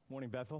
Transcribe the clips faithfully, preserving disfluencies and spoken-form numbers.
Morning, Bethel.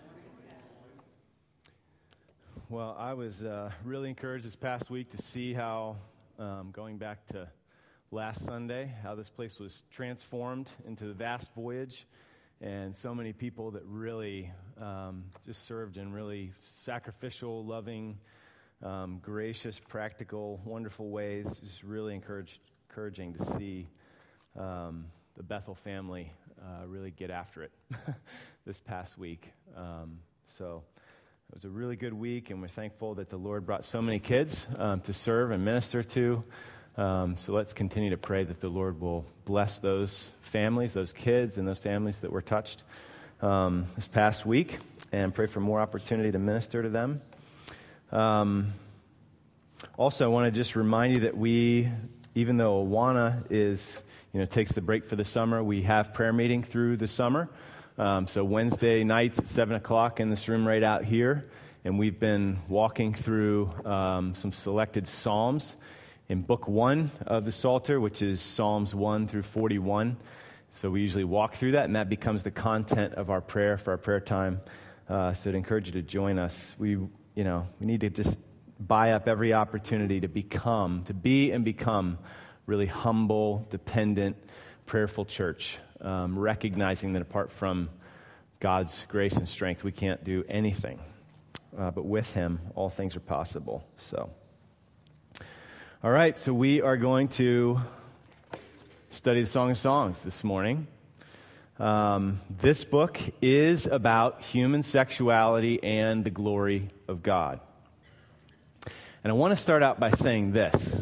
Well, I was uh, really encouraged this past week to see how, um, going back to last Sunday, how this place was transformed into the vast voyage, and so many people that really um, just served in really sacrificial, loving, um, gracious, practical, wonderful ways. Just really encouraged, encouraging to see um, the Bethel family uh, really get after it this past week. Um, so it was a really good week, and we're thankful that the Lord brought so many kids um, to serve and minister to. Um, so let's continue to pray that the Lord will bless those families, those kids, and those families that were touched um, this past week, and pray for more opportunity to minister to them. Um, also, I want to just remind you that we, even though Awana is, you know, takes the break for the summer, we have prayer meeting through the summer. Um, so Wednesday nights at seven o'clock in this room right out here, and we've been walking through um, some selected Psalms in Book one of the Psalter, which is Psalms one through forty-one. So we usually walk through that, and that becomes the content of our prayer for our prayer time. Uh, so I'd encourage you to join us. We, you know, we need to just buy up every opportunity to become, to be and become really humble, dependent, prayerful church, um, recognizing that apart from God's grace and strength, we can't do anything. Uh, but with Him, all things are possible. So, all right, so we are going to study the Song of Songs this morning. Um, this book is about human sexuality and the glory of God. And I want to start out by saying this.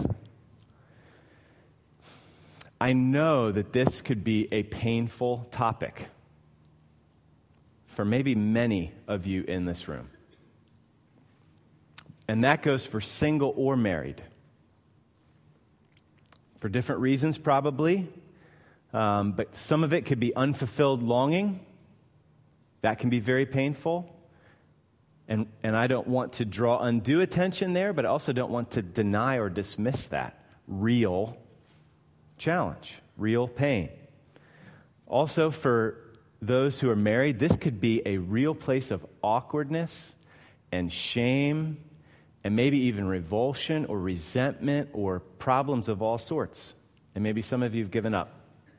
I know that this could be a painful topic for maybe many of you in this room. And that goes for single or married. For different reasons, probably. Um, but some of it could be unfulfilled longing. That can be very painful. And, and I don't want to draw undue attention there, but I also don't want to deny or dismiss that real challenge, real pain. Also, for those who are married, this could be a real place of awkwardness and shame and maybe even revulsion or resentment or problems of all sorts. And maybe some of you have given up.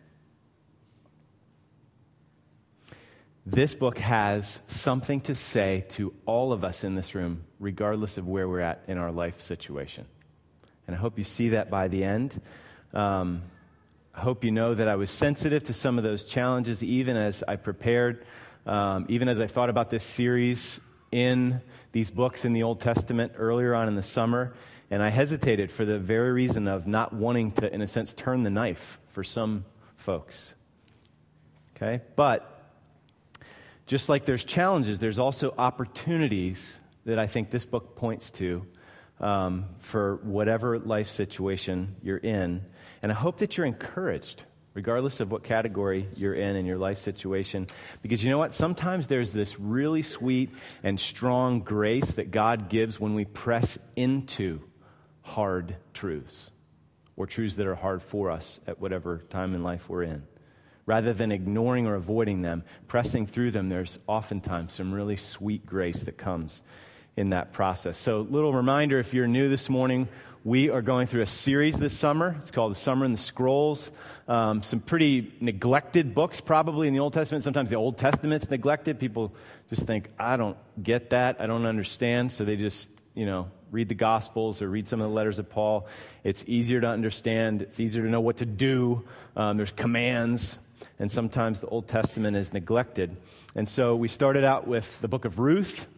This book has something to say to all of us in this room, regardless of where we're at in our life situation. And I hope you see that by the end. Um, I hope you know that I was sensitive to some of those challenges even as I prepared, um, even as I thought about this series in these books in the Old Testament earlier on in the summer. And I hesitated for the very reason of not wanting to, in a sense, turn the knife for some folks. Okay? But just like there's challenges, there's also opportunities that I think this book points to um, for whatever life situation you're in. And I hope that you're encouraged, regardless of what category you're in in your life situation. Because you know what? Sometimes there's this really sweet and strong grace that God gives when we press into hard truths, or truths that are hard for us at whatever time in life we're in. Rather than ignoring or avoiding them, pressing through them, there's oftentimes some really sweet grace that comes in that process. So, little reminder, if you're new this morning, we are going through a series this summer. It's called The Summer in the Scrolls. Um, some pretty neglected books probably in the Old Testament. Sometimes the Old Testament's neglected. People just think, I don't get that. I don't understand. So they just, you know, read the Gospels or read some of the letters of Paul. It's easier to understand. It's easier to know what to do. Um, there's commands. And sometimes the Old Testament is neglected. And so we started out with the book of Ruth.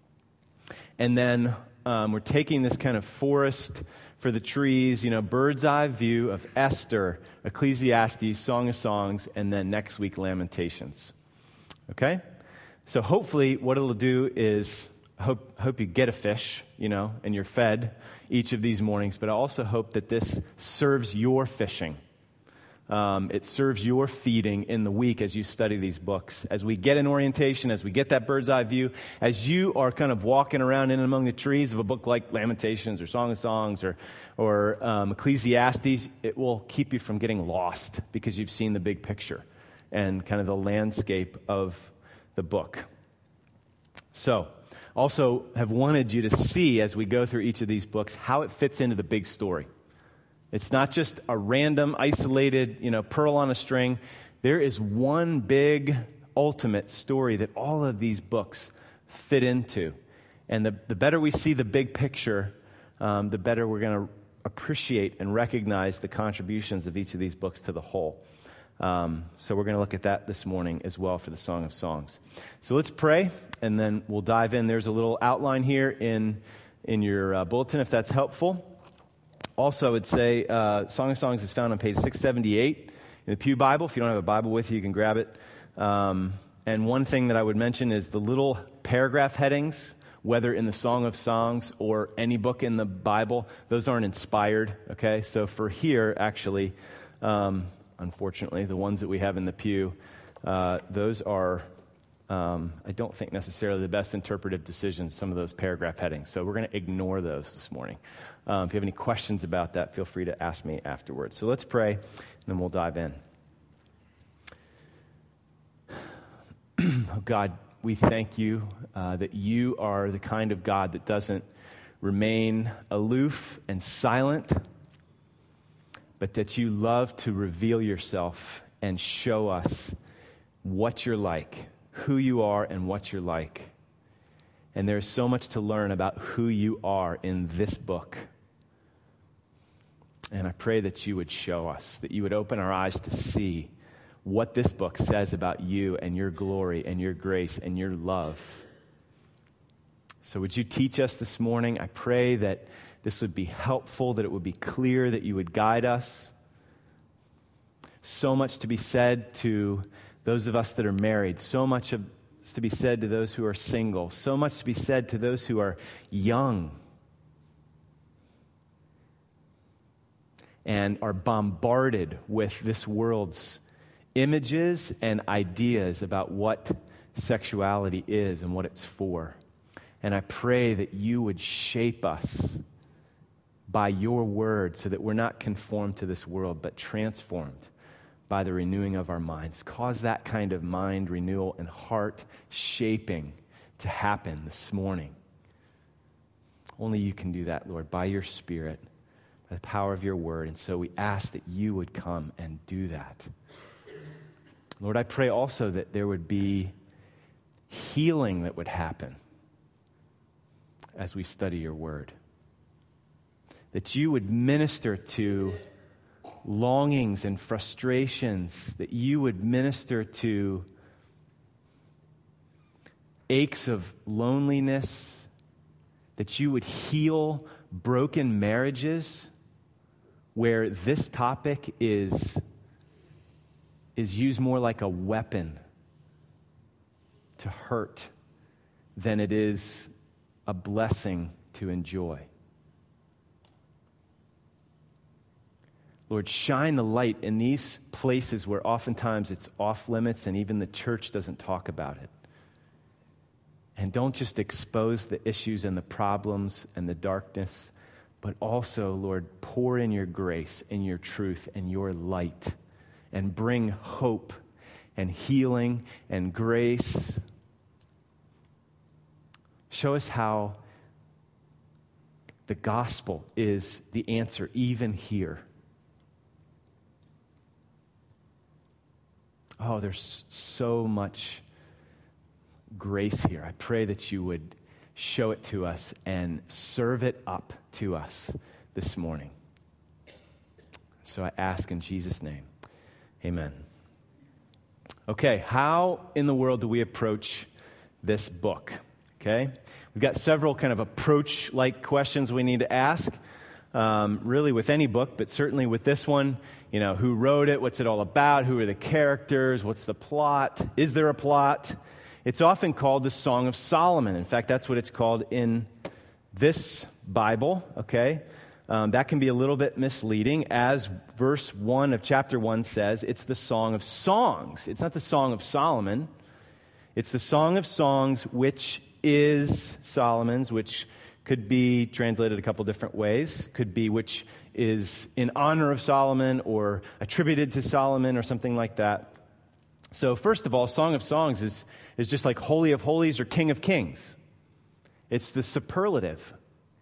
And then um, we're taking this kind of forest for the trees, you know, bird's eye view of Esther, Ecclesiastes, Song of Songs, and then next week, Lamentations. Okay? So hopefully what it'll do is, hope hope you get a fish, you know, and you're fed each of these mornings, but I also hope that this serves your fishing. Um, it serves your feeding in the week as you study these books. As we get an orientation, as we get that bird's eye view, as you are kind of walking around in among the trees of a book like Lamentations or Song of Songs or, or um, Ecclesiastes, it will keep you from getting lost because you've seen the big picture and kind of the landscape of the book. So, also have wanted you to see as we go through each of these books how it fits into the big story. It's not just a random, isolated, you know, pearl on a string. There is one big, ultimate story that all of these books fit into. And the, the better we see the big picture, um, the better we're going to appreciate and recognize the contributions of each of these books to the whole. Um, so we're going to look at that this morning as well for the Song of Songs. So let's pray, and then we'll dive in. There's a little outline here in, in your uh, bulletin, if that's helpful. Also, I would say uh, Song of Songs is found on page six seventy-eight in the Pew Bible. If you don't have a Bible with you, you can grab it. Um, and one thing that I would mention is the little paragraph headings, whether in the Song of Songs or any book in the Bible, those aren't inspired, okay? So for here, actually, um, unfortunately, the ones that we have in the pew, uh, those are, um, I don't think necessarily the best interpretive decisions, some of those paragraph headings. So we're going to ignore those this morning. Um, if you have any questions about that, feel free to ask me afterwards. So let's pray, and then we'll dive in. Oh God, we thank you uh, that you are the kind of God that doesn't remain aloof and silent, but that you love to reveal yourself and show us what you're like, who you are and what you're like. And there's so much to learn about who you are in this book. And I pray that you would show us, that you would open our eyes to see what this book says about you and your glory and your grace and your love. So would you teach us this morning? I pray that this would be helpful, that it would be clear, that you would guide us. So much to be said to those of us that are married, so much of, to be said to those who are single, so much to be said to those who are young and are bombarded with this world's images and ideas about what sexuality is and what it's for. And I pray that you would shape us by your word so that we're not conformed to this world, but transformed by the renewing of our minds. Cause that kind of mind renewal and heart shaping to happen this morning. Only you can do that, Lord, by your Spirit, by the power of your word. And so we ask that you would come and do that. Lord, I pray also that there would be healing that would happen as we study your word. That you would minister to longings and frustrations, that you would minister to aches of loneliness, that you would heal broken marriages where this topic is is used more like a weapon to hurt than it is a blessing to enjoy. Lord, shine the light in these places where oftentimes it's off limits and even the church doesn't talk about it. And don't just expose the issues and the problems and the darkness, but also, Lord, pour in your grace and your truth and your light and bring hope and healing and grace. Show us how the gospel is the answer even here. Oh, there's so much grace here. I pray that you would show it to us and serve it up to us this morning. So I ask in Jesus' name. Amen. Okay, how in the world do we approach this book? Okay, we've got several kind of approach-like questions we need to ask, um, really with any book, but certainly with this one. You know, who wrote it? What's it all about? Who are the characters? What's the plot? Is there a plot? It's often called the Song of Solomon. In fact, that's what it's called in this Bible, okay? Um, that can be a little bit misleading. As verse one of chapter one says, it's the Song of Songs. It's not the Song of Solomon. It's the Song of Songs, which is Solomon's, which could be translated a couple different ways. Could be which is in honor of Solomon or attributed to Solomon or something like that. So first of all, Song of Songs is, is just like Holy of Holies or King of Kings. It's the superlative.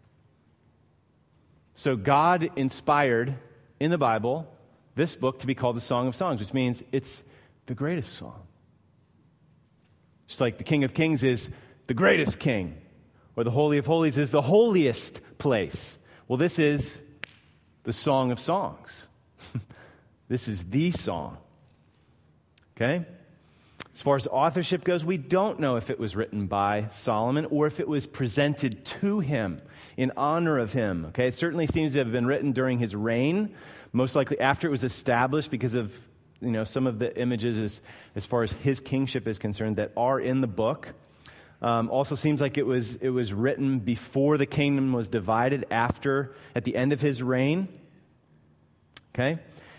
So God inspired in the Bible this book to be called the Song of Songs, which means it's the greatest song. Just like the King of Kings is the greatest king, or the Holy of Holies is the holiest place. Well, this is the Song of Songs. This is the song. Okay? As far as authorship goes, we don't know if it was written by Solomon or if it was presented to him in honor of him. Okay? It certainly seems to have been written during his reign, most likely after it was established because of, you know, some of the images as, as far as his kingship is concerned that are in the book. Um, also seems like it was it was written before the kingdom was divided, after, at the end of his reign. Okay?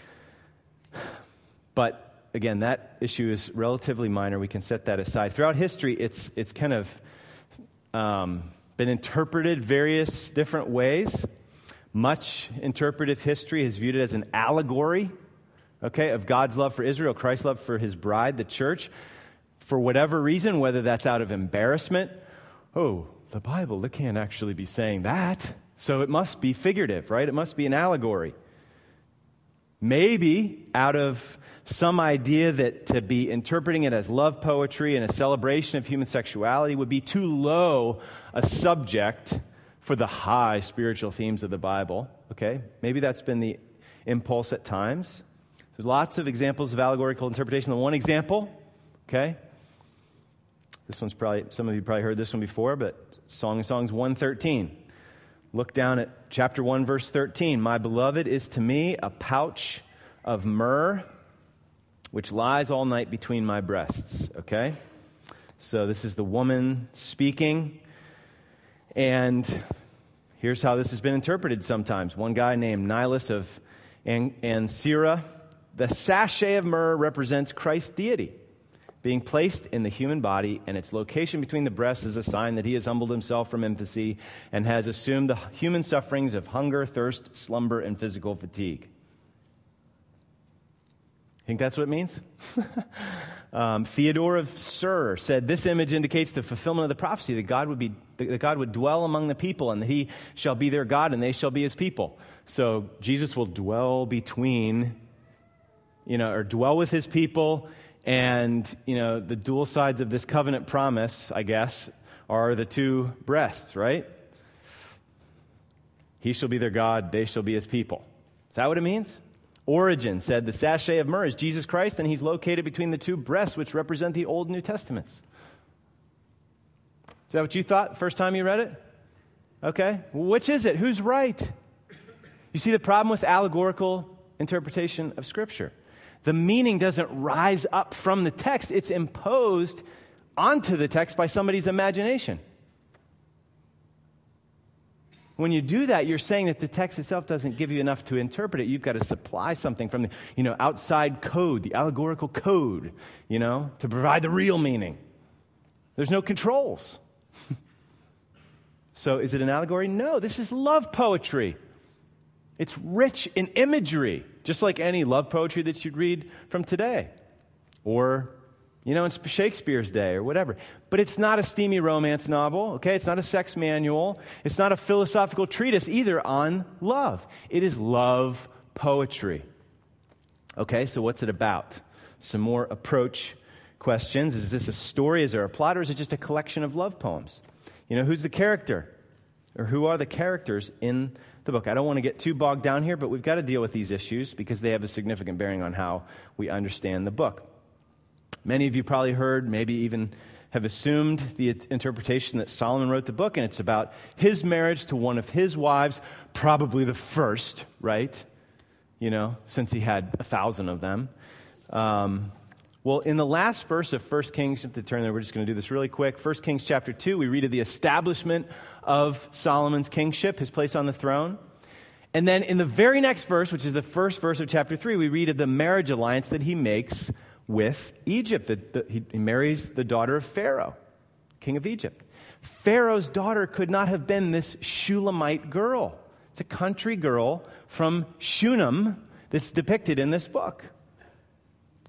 But again, that issue is relatively minor. We can set that aside. Throughout history, it's it's kind of um, been interpreted various different ways. Much interpretive history has viewed it as an allegory, okay, of God's love for Israel, Christ's love for his bride, the church. For whatever reason, whether that's out of embarrassment, oh, the Bible, they can't actually be saying that, so it must be figurative, right? It must be an allegory. Maybe out of some idea that to be interpreting it as love poetry and a celebration of human sexuality would be too low a subject for the high spiritual themes of the Bible, okay? Maybe that's been the impulse at times. There's lots of examples of allegorical interpretation. The one example, okay? This one's probably, some of you probably heard this one before, but Song of Songs one thirteen. Look down at chapter one, verse thirteen. My beloved is to me a pouch of myrrh, which lies all night between my breasts. Okay? So this is the woman speaking. And here's how this has been interpreted sometimes. One guy named Nilus of An- Ansira. The sachet of myrrh represents Christ's deity being placed in the human body, and its location between the breasts is a sign that he has humbled himself from infancy and has assumed the human sufferings of hunger, thirst, slumber, and physical fatigue. Think that's what it means? um, Theodore of Sur said, this image indicates the fulfillment of the prophecy that God would be that God would dwell among the people and that he shall be their God and they shall be his people. So Jesus will dwell between, you know, or dwell with his people. And, you know, the dual sides of this covenant promise, I guess, are the two breasts, right? He shall be their God, they shall be his people. Is that what it means? Origen said the sachet of myrrh is Jesus Christ, and he's located between the two breasts, which represent the Old and New Testaments. Is that what you thought the first time you read it? Okay. Well, which is it? Who's right? You see the problem with allegorical interpretation of Scripture. The meaning doesn't rise up from the text. It's imposed onto the text by somebody's imagination. When you do that, you're saying that the text itself doesn't give you enough to interpret it. You've got to supply something from the, you know, outside code, the allegorical code, you know, to provide the real meaning. There's no controls. So is it an allegory? No, this is love poetry. It's rich in imagery, just like any love poetry that you'd read from today or, you know, in Shakespeare's day or whatever. But it's not a steamy romance novel, okay? It's not a sex manual. It's not a philosophical treatise either on love. It is love poetry. Okay, so what's it about? Some more approach questions. Is this a story? Is there a plot? Or is it just a collection of love poems? You know, who's the character? Or who are the characters in the book? I don't want to get too bogged down here, but we've got to deal with these issues because they have a significant bearing on how we understand the book. Many of you probably heard, maybe even have assumed the interpretation that Solomon wrote the book, and it's about his marriage to one of his wives, probably the first, right? You know, since he had a thousand of them. Um, well, in the last verse of First Kings, to turn there, we're just going to do this really quick. First Kings chapter two, we read of the establishment of Solomon's kingship, his place on the throne. And then in the very next verse, which is the first verse of chapter three, we read of the marriage alliance that he makes with Egypt. The, the, he, he marries the daughter of Pharaoh, king of Egypt. Pharaoh's daughter could not have been this Shulamite girl. It's a country girl from Shunem that's depicted in this book.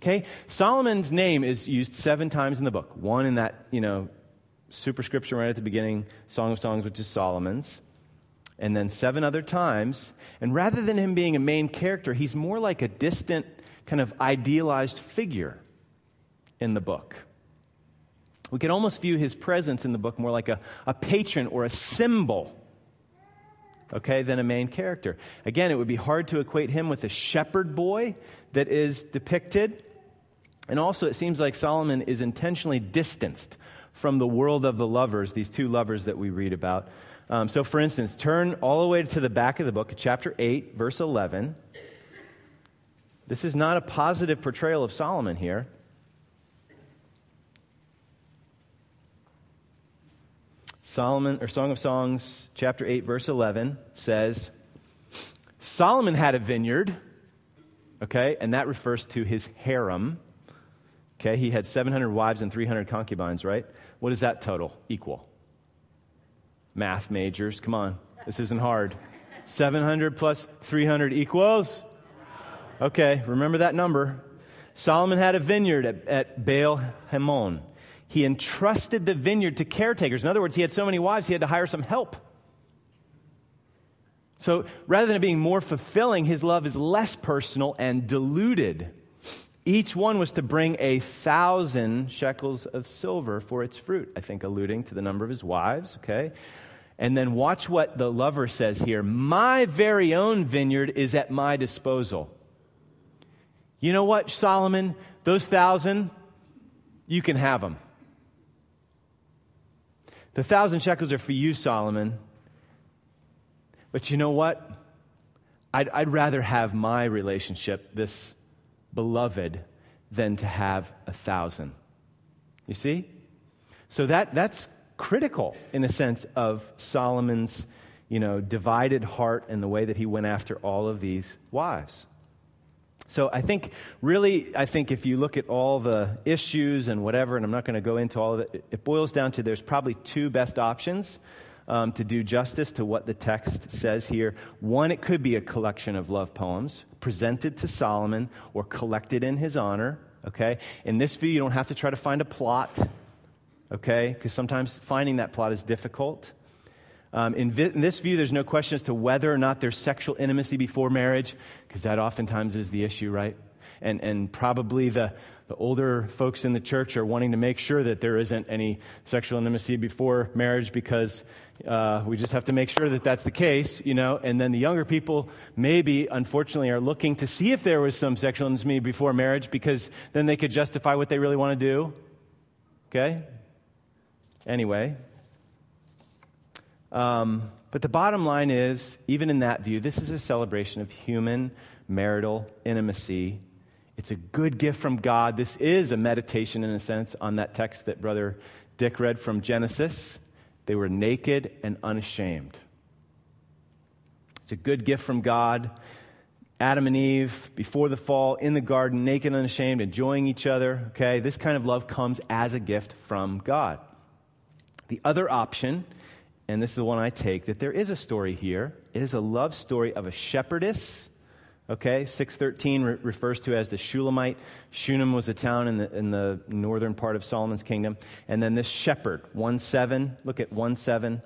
Okay? Solomon's name is used seven times in the book. One in that, you know, superscription right at the beginning, Song of Songs, which is Solomon's. And then seven other times. And rather than him being a main character, he's more like a distant, kind of idealized figure in the book. We can almost view his presence in the book more like a, a patron or a symbol, okay, than a main character. Again, it would be hard to equate him with a shepherd boy that is depicted. And also, it seems like Solomon is intentionally distanced from the world of the lovers, these two lovers that we read about. Um, so, for instance, turn all the way to the back of the book, chapter eight, verse eleven. This is not a positive portrayal of Solomon here. Solomon, or Song of Songs, chapter eight, verse eleven says, Solomon had a vineyard, okay, and that refers to his harem. Okay, he had seven hundred wives and three hundred concubines, right? What does that total equal? Math majors, come on, this isn't hard. seven hundred plus three hundred equals? Okay, remember that number. Solomon had a vineyard at, at Baal Hamon. He entrusted the vineyard to caretakers. In other words, he had so many wives, he had to hire some help. So rather than it being more fulfilling, his love is less personal and diluted. Each one was to bring a thousand shekels of silver for its fruit, I think alluding to the number of his wives, okay? And then watch what the lover says here. My very own vineyard is at my disposal. You know what, Solomon? Those thousand, you can have them. The thousand shekels are for you, Solomon. But you know what? I'd, I'd rather have my relationship, this beloved, than to have a thousand. You see? So that that's critical in a sense of Solomon's, you know, divided heart and the way that he went after all of these wives. So I think, really, I think if you look at all the issues and whatever, and I'm not going to go into all of it, it boils down to there's probably two best options um, to do justice to what the text says here. One, it could be a collection of love poems presented to Solomon or collected in his honor, okay? In this view, you don't have to try to find a plot, okay? Because sometimes finding that plot is difficult. Um, in, vi- in this view, there's no question as to whether or not there's sexual intimacy before marriage, because that oftentimes is the issue, right? And and probably the, the older folks in the church are wanting to make sure that there isn't any sexual intimacy before marriage, because uh, we just have to make sure that that's the case, you know? And then the younger people maybe, unfortunately, are looking to see if there was some sexual intimacy before marriage, because then they could justify what they really want to do, okay? Anyway. Um, but the bottom line is, even in that view, this is a celebration of human marital intimacy. It's a good gift from God. This is a meditation, in a sense, on that text that Brother Dick read from Genesis. They were naked and unashamed. It's a good gift from God. Adam and Eve, before the fall, in the garden, naked and unashamed, enjoying each other. Okay, this kind of love comes as a gift from God. The other option, and this is the one I take, that there is a story here. It is a love story of a shepherdess. Okay, six thirteen re- refers to as the Shulamite. Shunem was a town in the in the northern part of Solomon's kingdom. And then this shepherd, one seven. Look at one seven.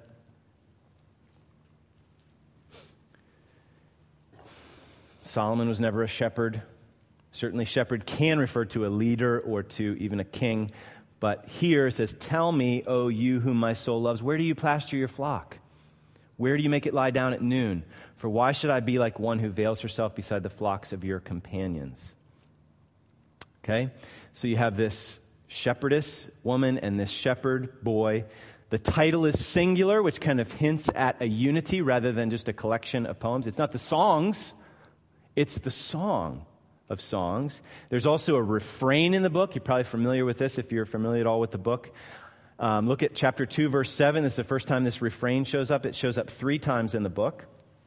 Solomon was never a shepherd. Certainly shepherd can refer to a leader or to even a king. But here it says, tell me, O you whom my soul loves, where do you pasture your flock? Where do you make it lie down at noon? For why should I be like one who veils herself beside the flocks of your companions? Okay, so you have this shepherdess woman and this shepherd boy. The title is singular, which kind of hints at a unity rather than just a collection of poems. It's not the songs, it's the song of songs. There's also a refrain in the book. You're probably familiar with this if you're familiar at all with the book. Um, look at chapter two, verse seven. This is the first time this refrain shows up. It shows up three times in the book.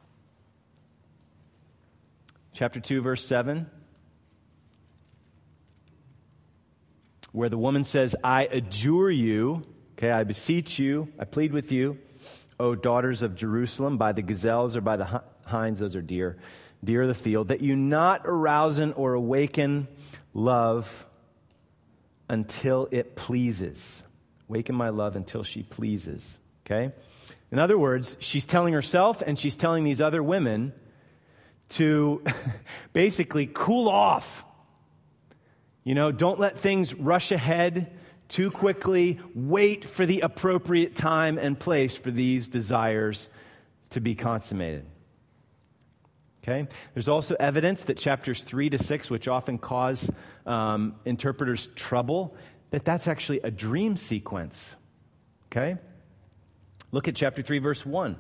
Chapter two, verse seven. Where the woman says, I adjure you, okay, I beseech you, I plead with you, O daughters of Jerusalem, by the gazelles or by the hinds, those are deer. deer of the field, that you not arouse or awaken love until it pleases. Waken my love until she pleases, okay? In other words, she's telling herself and she's telling these other women to basically cool off. You know, don't let things rush ahead too quickly. Wait for the appropriate time and place for these desires to be consummated. Okay? There's also evidence that chapters three to six, which often cause um, interpreters trouble, that that's actually a dream sequence. Okay? Look at chapter three, verse one.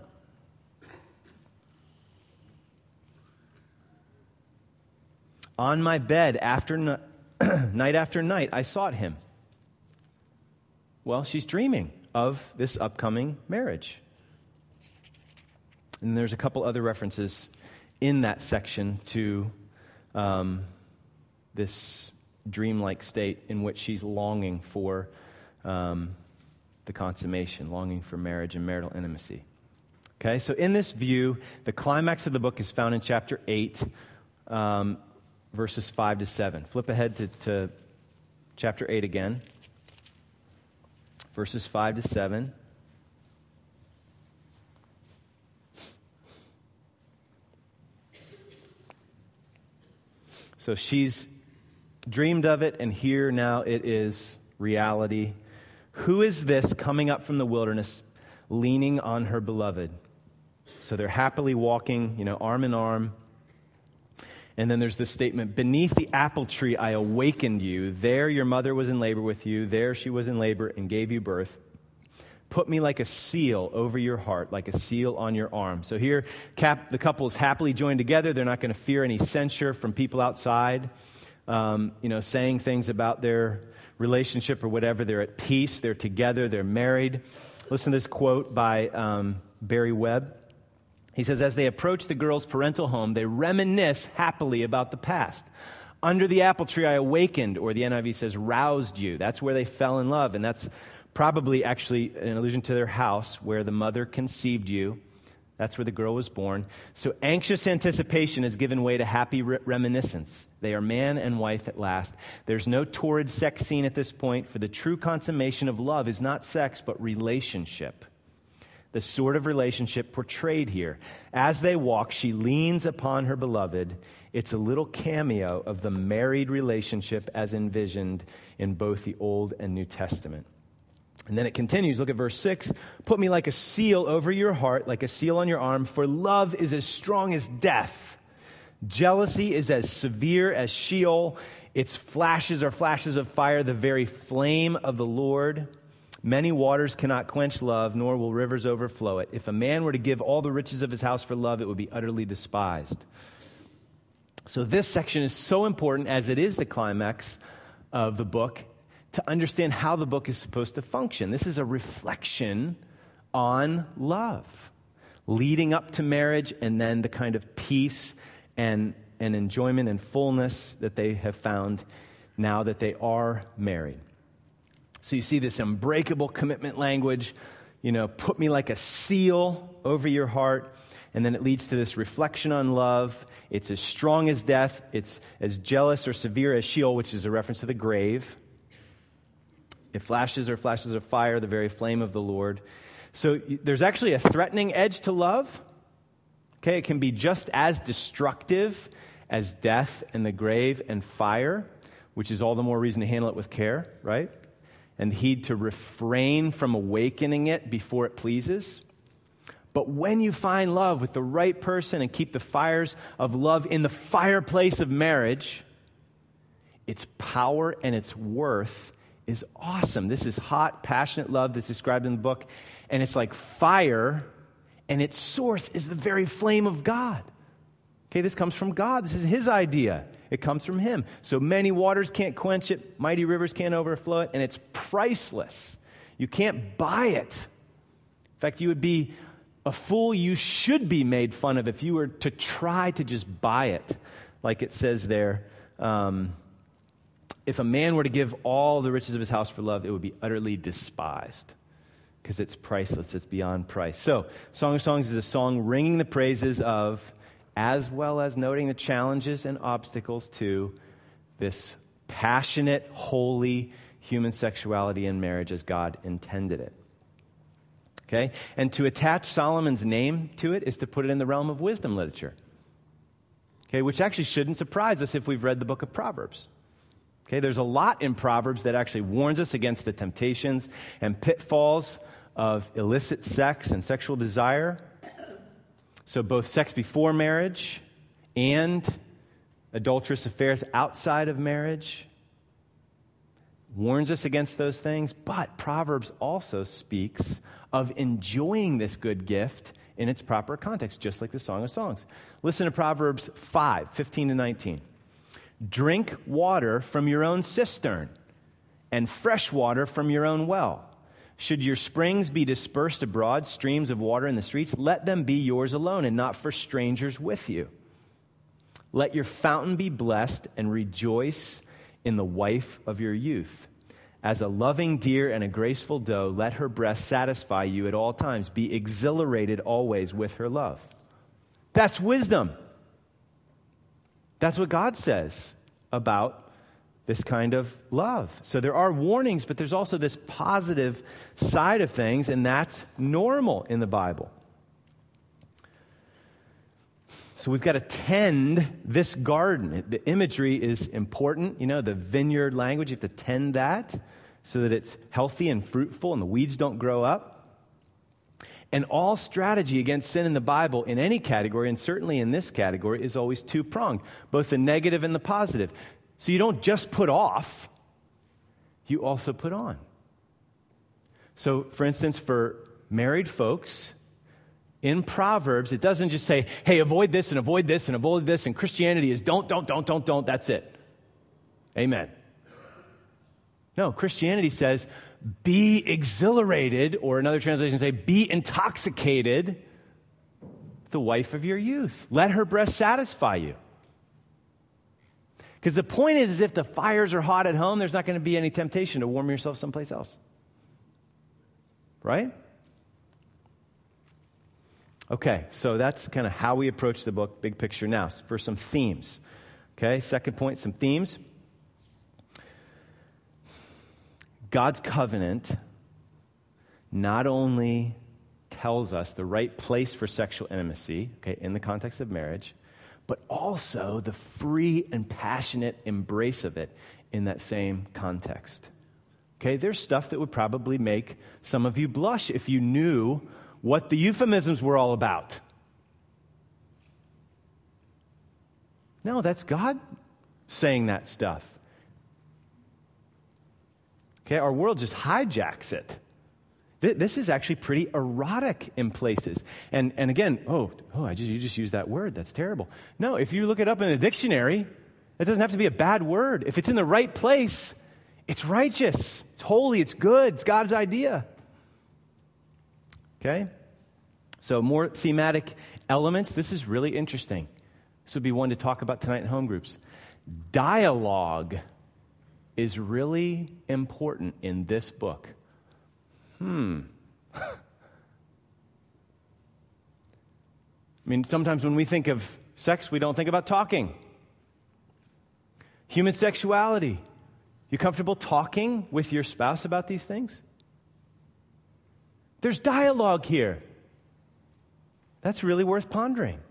On my bed, after n- night after night, I sought him. Well, she's dreaming of this upcoming marriage. And there's a couple other references in that section to um, this dreamlike state in which she's longing for um, the consummation, longing for marriage and marital intimacy. Okay, so in this view, the climax of the book is found in chapter eight, um, verses five to seven. Flip ahead to, to chapter eight again, verses five to seven. So she's dreamed of it, and here now it is reality. Who is this coming up from the wilderness, leaning on her beloved? So they're happily walking, you know, arm in arm. And then there's this statement, beneath the apple tree I awakened you. There your mother was in labor with you. There she was in labor and gave you birth. Put me like a seal over your heart, like a seal on your arm. So here cap, the couple is happily joined together. They're not going to fear any censure from people outside, um, you know, saying things about their relationship or whatever. They're at peace. They're together. They're married. Listen to this quote by um, Barry Webb. He says, as they approach the girl's parental home, they reminisce happily about the past. Under the apple tree I awakened, or the N I V says, roused you. That's where they fell in love, and that's probably actually an allusion to their house where the mother conceived you. That's where the girl was born. So anxious anticipation has given way to happy re- reminiscence. They are man and wife at last. There's no torrid sex scene at this point, for the true consummation of love is not sex, but relationship. The sort of relationship portrayed here. As they walk, she leans upon her beloved. It's a little cameo of the married relationship as envisioned in both the Old and New Testament. And then it continues. Look at verse six. Put me like a seal over your heart, like a seal on your arm, for love is as strong as death. Jealousy is as severe as Sheol. Its flashes are flashes of fire, the very flame of the Lord. Many waters cannot quench love, nor will rivers overflow it. If a man were to give all the riches of his house for love, it would be utterly despised. So this section is so important, as it is the climax of the book, to understand how the book is supposed to function. This is a reflection on love, leading up to marriage, and then the kind of peace and, and enjoyment and fullness that they have found now that they are married. So you see this unbreakable commitment language, you know, put me like a seal over your heart. And then it leads to this reflection on love. It's as strong as death. It's as jealous or severe as Sheol, which is a reference to the grave. It flashes or flashes of fire, the very flame of the Lord. So there's actually a threatening edge to love. Okay, it can be just as destructive as death and the grave and fire, which is all the more reason to handle it with care, right? And heed to refrain from awakening it before it pleases. But when you find love with the right person and keep the fires of love in the fireplace of marriage, its power and its worth is awesome. This is hot, passionate love that's described in the book. And it's like fire, and its source is the very flame of God. Okay, this comes from God. This is His idea. It comes from Him. So many waters can't quench it, mighty rivers can't overflow it, and it's priceless. You can't buy it. In fact, you would be a fool. You should be made fun of if you were to try to just buy it, like it says there. Um, if a man were to give all the riches of his house for love, it would be utterly despised because it's priceless. It's beyond price. So, Song of Songs is a song ringing the praises of as well as noting the challenges and obstacles to this passionate, holy human sexuality in marriage as God intended it. Okay? And to attach Solomon's name to it is to put it in the realm of wisdom literature. Okay, which actually shouldn't surprise us if we've read the book of Proverbs. Okay, there's a lot in Proverbs that actually warns us against the temptations and pitfalls of illicit sex and sexual desire. So both sex before marriage and adulterous affairs outside of marriage warns us against those things. But Proverbs also speaks of enjoying this good gift in its proper context, just like the Song of Songs. Listen to Proverbs five, fifteen to nineteen. Drink water from your own cistern and fresh water from your own well. Should your springs be dispersed abroad, streams of water in the streets, let them be yours alone and not for strangers with you. Let your fountain be blessed and rejoice in the wife of your youth. As a loving deer and a graceful doe, let her breast satisfy you at all times. Be exhilarated always with her love. That's wisdom. That's what God says about this kind of love. So there are warnings, but there's also this positive side of things, and that's normal in the Bible. So we've got to tend this garden. The imagery is important. You know, the vineyard language, you have to tend that so that it's healthy and fruitful and the weeds don't grow up. And all strategy against sin in the Bible, in any category, and certainly in this category, is always two-pronged, both the negative and the positive. So you don't just put off, you also put on. So, for instance, for married folks, in Proverbs, it doesn't just say, hey, avoid this and avoid this and avoid this, and Christianity is don't, don't, don't, don't, don't, that's it. Amen. No, Christianity says, be exhilarated, or another translation say, be intoxicated, the wife of your youth. Let her breast satisfy you. Because the point is, is, if the fires are hot at home, there's not going to be any temptation to warm yourself someplace else. Right? Okay, so that's kind of how we approach the book, big picture. Now, for some themes. Okay, second point, some themes. God's covenant not only tells us the right place for sexual intimacy, okay, in the context of marriage, but also the free and passionate embrace of it in that same context. Okay, there's stuff that would probably make some of you blush if you knew what the euphemisms were all about. No, that's God saying that stuff. Okay, our world just hijacks it. This is actually pretty erotic in places. And and again, oh, oh, I just you just used that word. That's terrible. No, if you look it up in a dictionary, it doesn't have to be a bad word. If it's in the right place, it's righteous, it's holy, it's good, it's God's idea. Okay? So more thematic elements. This is really interesting. This would be one to talk about tonight in home groups. Dialogue is really important in this book. Hmm. I mean, sometimes when we think of sex, we don't think about talking. Human sexuality. You comfortable talking with your spouse about these things? There's dialogue here. That's really worth pondering.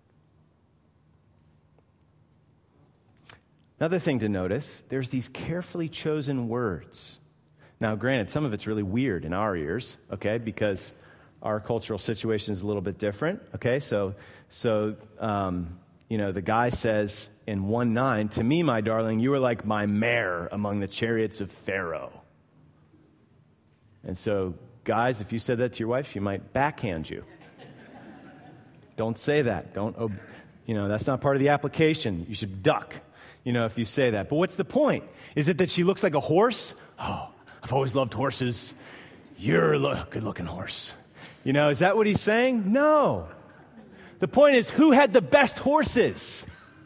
Another thing to notice, there's these carefully chosen words. Now, granted, some of it's really weird in our ears, okay, because our cultural situation is a little bit different, okay? So, so um, you know, the guy says in one nine, to me, my darling, you are like my mare among the chariots of Pharaoh. And so, guys, if you said that to your wife, she might backhand you. Don't say that. Don't, you know, that's not part of the application. You should duck, you know, if you say that. But what's the point? Is it that she looks like a horse? Oh, I've always loved horses. You're a good-looking horse. You know, is that what he's saying? No. The point is, who had the best horses?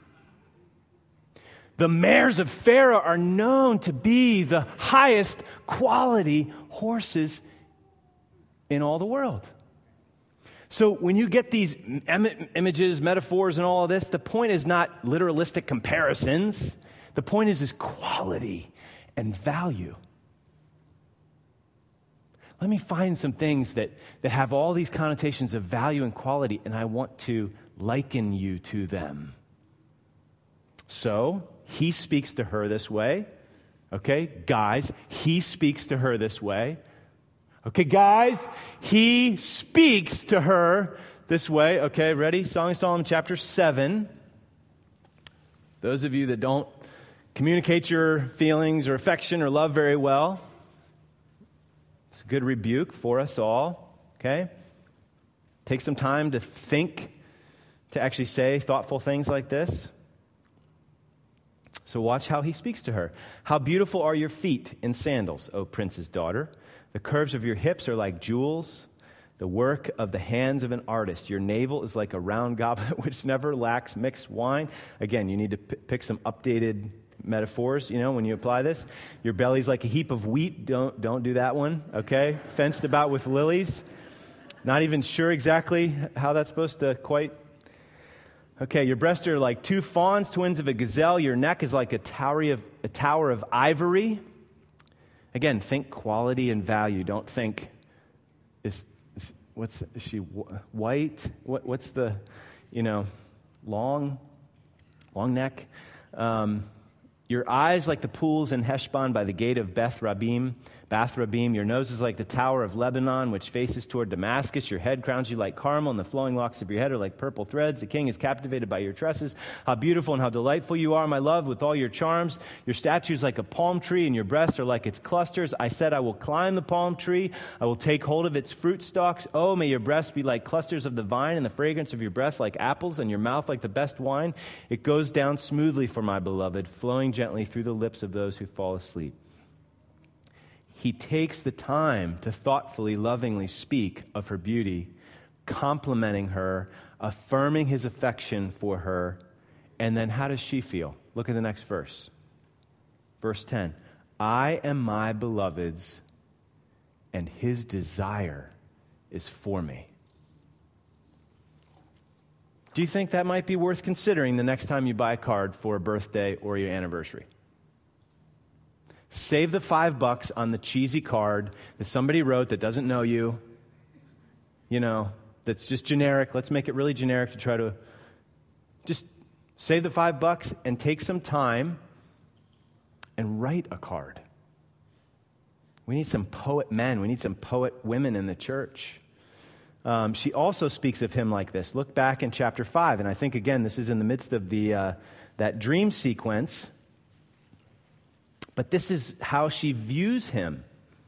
The mares of Pharaoh are known to be the highest quality horses in all the world. So when you get these im- images, metaphors, and all of this, the point is not literalistic comparisons. The point is is quality and value. Let me find some things that, that have all these connotations of value and quality, and I want to liken you to them. So he speaks to her this way. Okay, guys, he speaks to her this way. Okay, guys, he speaks to her this way. Okay, ready? Song of Solomon chapter seven. Those of you that don't communicate your feelings or affection or love very well, it's a good rebuke for us all. Okay? Take some time to think, to actually say thoughtful things like this. So watch how he speaks to her. How beautiful are your feet in sandals, O prince's daughter. The curves of your hips are like jewels, the work of the hands of an artist. Your navel is like a round goblet which never lacks mixed wine. Again, you need to p- pick some updated metaphors, you know, when you apply this. Your belly's like a heap of wheat. Don't, don't do that one, okay? Fenced about with lilies. Not even sure exactly how that's supposed to quite... Okay, your breasts are like two fawns, twins of a gazelle. Your neck is like a tower of, a tower of ivory. Again, think quality and value. Don't think, is, is what's is she white? What, what's the, you know, long, long neck? Um, your eyes like the pools in Heshbon by the gate of Beth Rabim, Bath Rabim. Your nose is like the tower of Lebanon, which faces toward Damascus. Your head crowns you like Carmel, and the flowing locks of your head are like purple threads. The king is captivated by your tresses. How beautiful and how delightful you are, my love, with all your charms. Your statue is like a palm tree, and your breasts are like its clusters. I said, I will climb the palm tree. I will take hold of its fruit stalks. Oh, may your breasts be like clusters of the vine, and the fragrance of your breath like apples, and your mouth like the best wine. It goes down smoothly for my beloved, flowing gently through the lips of those who fall asleep. He takes the time to thoughtfully, lovingly speak of her beauty, complimenting her, affirming his affection for her. And then how does she feel? Look at the next verse. Verse ten. I am my beloved's, and his desire is for me. Do you think that might be worth considering the next time you buy a card for a birthday or your anniversary? Save the five bucks on the cheesy card that somebody wrote that doesn't know you, you know, that's just generic. Let's make it really generic to try to just save the five bucks and take some time and write a card. We need some poet men. We need some poet women in the church. Um, she also speaks of him like this. Look back in chapter five, and I think, again, this is in the midst of the uh, that dream sequence. But this is how she views him.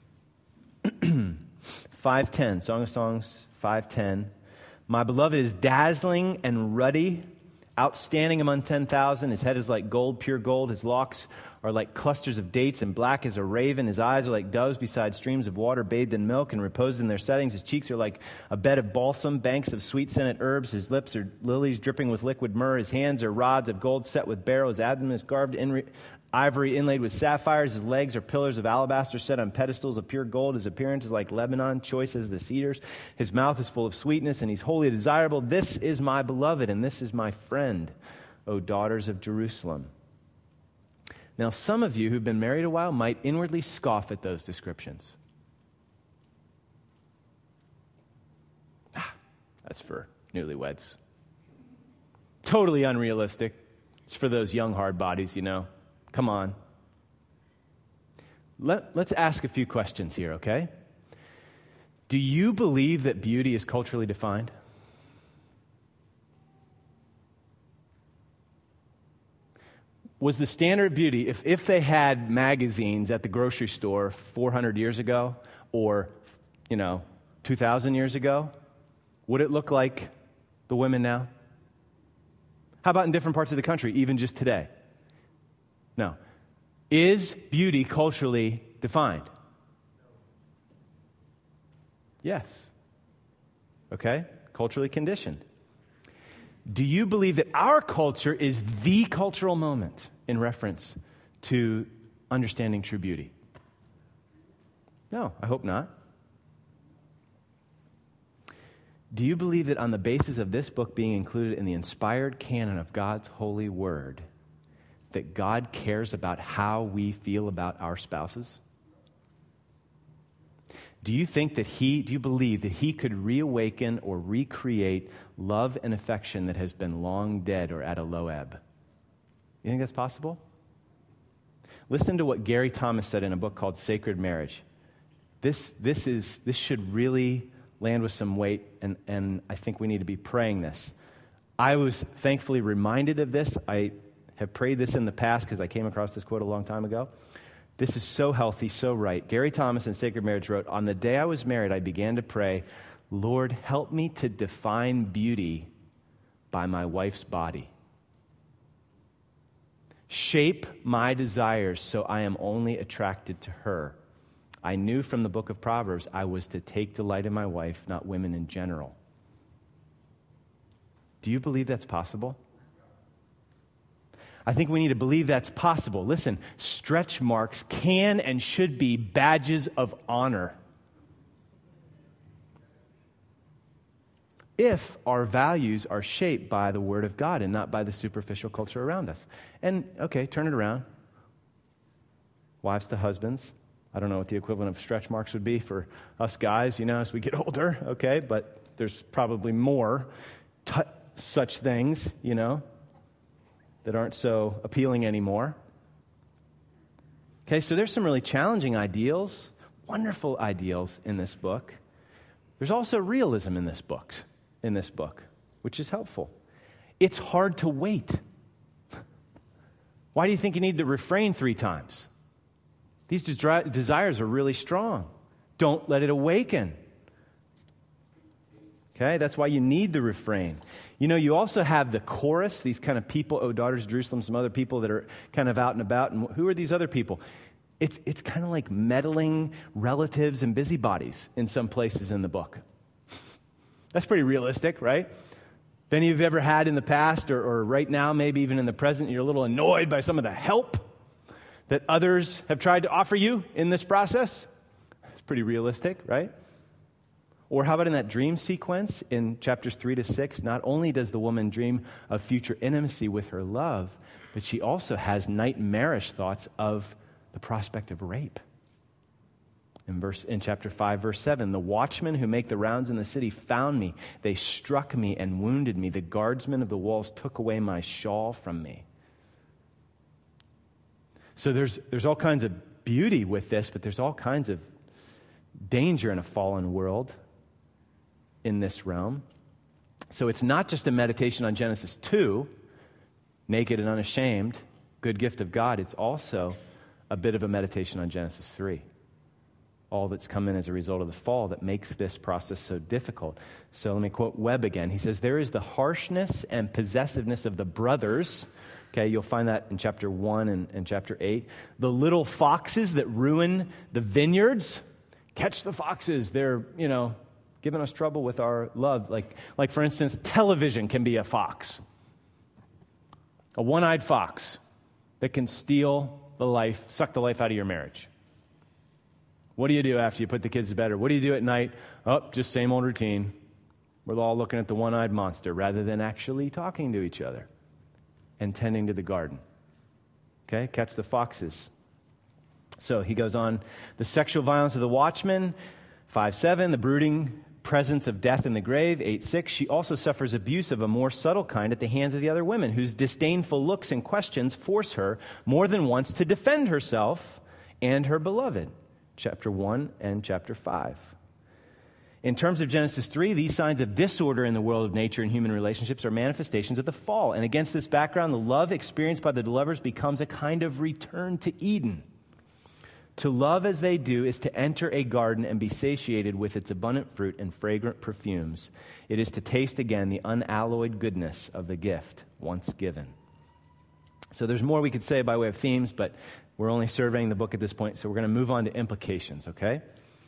five ten, Song of Songs, five ten. My beloved is dazzling and ruddy, outstanding among ten thousand. His head is like gold, pure gold. His locks are like clusters of dates and black as a raven. His eyes are like doves beside streams of water bathed in milk and reposed in their settings. His cheeks are like a bed of balsam, banks of sweet-scented herbs. His lips are lilies dripping with liquid myrrh. His hands are rods of gold set with beryl. His abdomen is carved in re- ivory inlaid with sapphires. His legs are pillars of alabaster set on pedestals of pure gold. His appearance is like Lebanon, choice as the cedars. His mouth is full of sweetness, and he's wholly desirable. This is my beloved, and this is my friend, O daughters of Jerusalem. Now, some of you who've been married a while might inwardly scoff at those descriptions. Ah, that's for newlyweds. Totally unrealistic. It's for those young hard bodies, you know. Come on. Let, let's ask a few questions here, okay? Do you believe that beauty is culturally defined? Was the standard of beauty, if, if they had magazines at the grocery store four hundred years ago or, you know, two thousand years ago, would it look like the women now? How about in different parts of the country, even just today? No. Is beauty culturally defined? Yes. Okay? Culturally conditioned. Do you believe that our culture is the cultural moment in reference to understanding true beauty? No, I hope not. Do you believe that on the basis of this book being included in the inspired canon of God's holy word, that God cares about how we feel about our spouses? Do you think that he, do you believe that he could reawaken or recreate love and affection that has been long dead or at a low ebb? You think that's possible? Listen to what Gary Thomas said in a book called Sacred Marriage. This, this, is, this should really land with some weight, and, and I think we need to be praying this. I was thankfully reminded of this. I have prayed this in the past because I came across this quote a long time ago. This is so healthy, so right. Gary Thomas in Sacred Marriage wrote, "On the day I was married, I began to pray, Lord, help me to define beauty by my wife's body. Shape my desires so I am only attracted to her. I knew from the book of Proverbs I was to take delight in my wife, not women in general." Do you believe that's possible? I think we need to believe that's possible. Listen, stretch marks can and should be badges of honor. If our values are shaped by the Word of God and not by the superficial culture around us. And, okay, turn it around. Wives to husbands. I don't know what the equivalent of stretch marks would be for us guys, you know, as we get older, okay? But there's probably more t- such things, you know, that aren't so appealing anymore. Okay, so there's some really challenging ideals, wonderful ideals in this book. There's also realism in this book, in this book, which is helpful. It's hard to wait. Why do you think you need to refrain three times? These des- desires are really strong. Don't let it awaken. Okay, that's why you need the refrain. You know, you also have the chorus, these kind of people, oh, daughters of Jerusalem, some other people that are kind of out and about. And who are these other people? It's, it's kind of like meddling relatives and busybodies in some places in the book. That's pretty realistic, right? If any of you have ever had in the past or, or right now, maybe even in the present, you're a little annoyed by some of the help that others have tried to offer you in this process. It's pretty realistic, right? Or how about in that dream sequence in chapters three to six? Not only does the woman dream of future intimacy with her love, but she also has nightmarish thoughts of the prospect of rape. In verse in chapter five, verse seven, the watchmen who make the rounds in the city found me. They struck me and wounded me. The guardsmen of the walls took away my shawl from me. So there's there's all kinds of beauty with this, but there's all kinds of danger in a fallen world in this realm. So it's not just a meditation on Genesis two, naked and unashamed, good gift of God. It's also a bit of a meditation on Genesis three. All that's come in as a result of the fall that makes this process so difficult. So let me quote Webb again. He says, there is the harshness and possessiveness of the brothers. Okay, you'll find that in chapter one and, and chapter eight. The little foxes that ruin the vineyards. Catch the foxes. They're, you know, giving us trouble with our love. Like, like for instance, television can be a fox. A one-eyed fox that can steal the life, suck the life out of your marriage. What do you do after you put the kids to bed? Or what do you do at night? Oh, just same old routine. We're all looking at the one-eyed monster rather than actually talking to each other and tending to the garden. Okay, catch the foxes. So he goes on, the sexual violence of the watchman, five seven, the brooding presence of death in the grave, eight six. She also suffers abuse of a more subtle kind at the hands of the other women, whose disdainful looks and questions force her more than once to defend herself and her beloved. Chapter one and chapter five. In terms of Genesis three, these signs of disorder in the world of nature and human relationships are manifestations of the fall. And against this background, the love experienced by the deliverers becomes a kind of return to Eden. To love as they do is to enter a garden and be satiated with its abundant fruit and fragrant perfumes. It is to taste again the unalloyed goodness of the gift once given. So there's more we could say by way of themes, but we're only surveying the book at this point, so we're going to move on to implications, okay?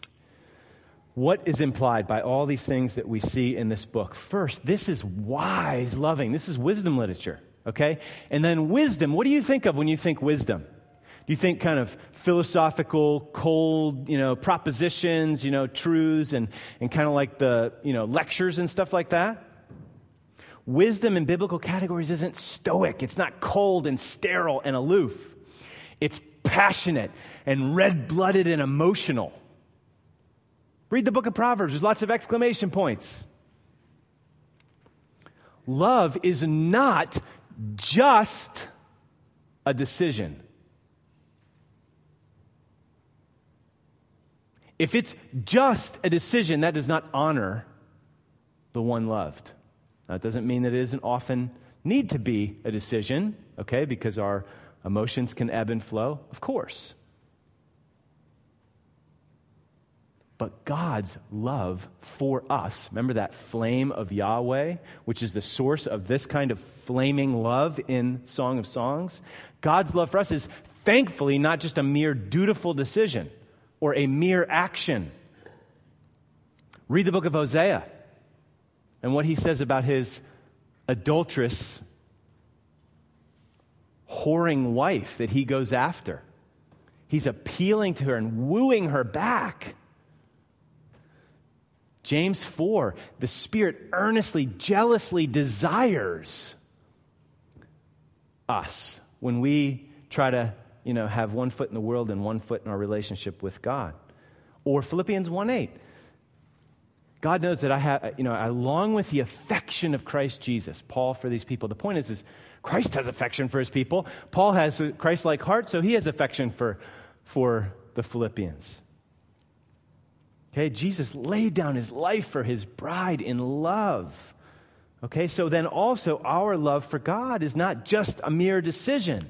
What is implied by all these things that we see in this book? First, this is wise loving. This is wisdom literature, okay? And then wisdom, what do you think of when you think wisdom? Do You think kind of philosophical, cold, you know, propositions, you know, truths, and, and kind of like the, you know, lectures and stuff like that? Wisdom in biblical categories isn't stoic. It's not cold and sterile and aloof. It's passionate and red-blooded and emotional. Read the book of Proverbs. There's lots of exclamation points. Love is not just a decision. If it's just a decision, that does not honor the one loved. Now, it doesn't mean that it doesn't often need to be a decision, okay, because our emotions can ebb and flow, of course. But God's love for us, remember that flame of Yahweh, which is the source of this kind of flaming love in Song of Songs? God's love for us is thankfully not just a mere dutiful decision or a mere action. Read the book of Hosea and what he says about his adulterous, whoring wife that he goes after. He's appealing to her and wooing her back. James four, the Spirit earnestly, jealously desires us when we try to, you know, have one foot in the world and one foot in our relationship with God. Or Philippians one eight. God knows that I have, you know, I long with the affection of Christ Jesus. Paul for these people. The point is, is Christ has affection for his people. Paul has a Christ-like heart, so he has affection for, for the Philippians. Okay, Jesus laid down his life for his bride in love. Okay, so then also our love for God is not just a mere decision.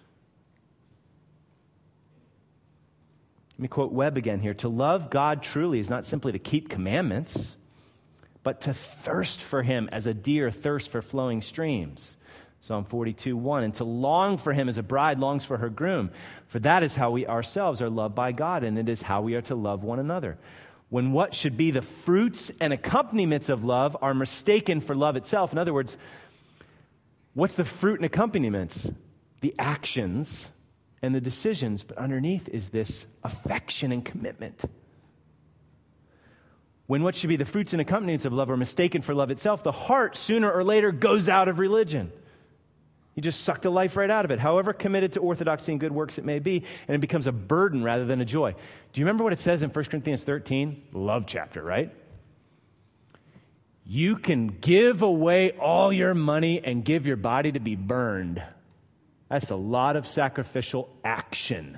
Let me quote Webb again here. To love God truly is not simply to keep commandments, but to thirst for him as a deer thirsts for flowing streams. Psalm forty-two one. And to long for him as a bride longs for her groom. For that is how we ourselves are loved by God, and it is how we are to love one another. When what should be the fruits and accompaniments of love are mistaken for love itself. In other words, what's the fruit and accompaniments? The actions and the decisions, but underneath is this affection and commitment. When what should be the fruits and accompaniments of love are mistaken for love itself, the heart sooner or later goes out of religion. You just suck the life right out of it, however committed to orthodoxy and good works it may be, and it becomes a burden rather than a joy. Do you remember what it says in First Corinthians thirteen? Love chapter, right? You can give away all your money and give your body to be burned. That's a lot of sacrificial action.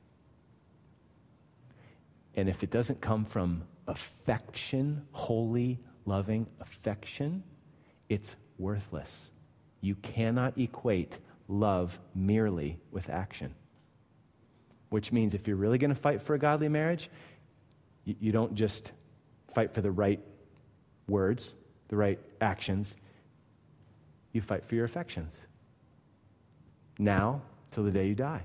And if it doesn't come from affection, holy, loving affection, it's worthless. You cannot equate love merely with action. Which means if you're really going to fight for a godly marriage, you, you don't just fight for the right words, the right actions. You fight for your affections. Now, till the day you die.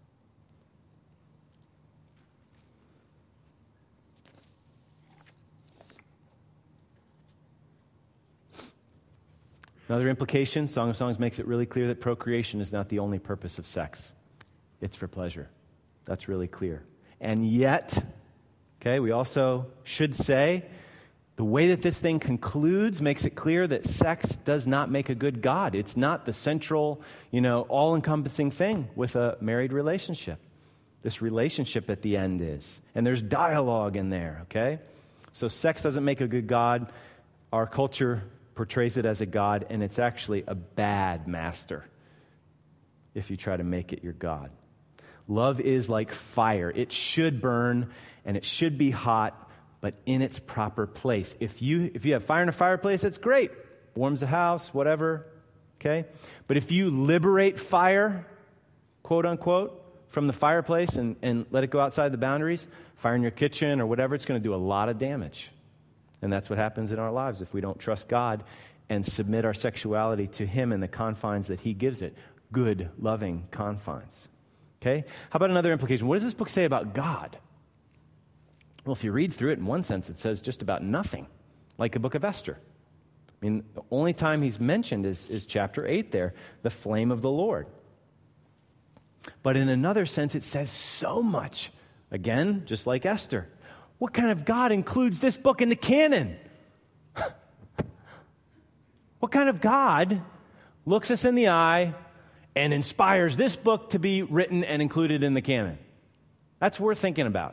Another implication, Song of Songs makes it really clear that procreation is not the only purpose of sex. It's for pleasure. That's really clear. And yet, okay, we also should say, the way that this thing concludes makes it clear that sex does not make a good God. It's not the central, you know, all-encompassing thing with a married relationship. This relationship at the end is. And there's dialogue in there, okay? So sex doesn't make a good God. Our culture portrays it as a God, and it's actually a bad master if you try to make it your God. Love is like fire. It should burn, and it should be hot, but in its proper place. If you if you have fire in a fireplace, that's great. Warms the house, whatever, okay? But if you liberate fire, quote unquote, from the fireplace and, and let it go outside the boundaries, fire in your kitchen or whatever, it's going to do a lot of damage. And that's what happens in our lives if we don't trust God and submit our sexuality to him in the confines that he gives it. Good, loving confines. Okay? How about another implication? What does this book say about God? Well, if you read through it, in one sense, it says just about nothing, like the book of Esther. I mean, the only time he's mentioned is, is chapter eight there, the flame of the Lord. But in another sense, it says so much. Again, just like Esther. What kind of God includes this book in the canon? What kind of God looks us in the eye and inspires this book to be written and included in the canon? That's worth thinking about.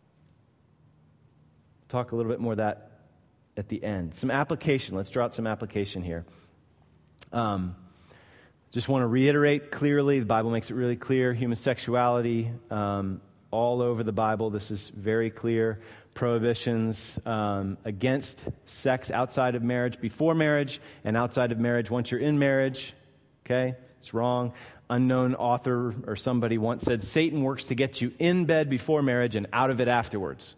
Talk a little bit more of that at the end. Some application. Let's draw out some application here. Um, just want to reiterate clearly, the Bible makes it really clear, human sexuality, um, all over the Bible, this is very clear. Prohibitions um, against sex outside of marriage, before marriage, and outside of marriage once you're in marriage. Okay? It's wrong. Unknown author or somebody once said, Satan works to get you in bed before marriage and out of it afterwards.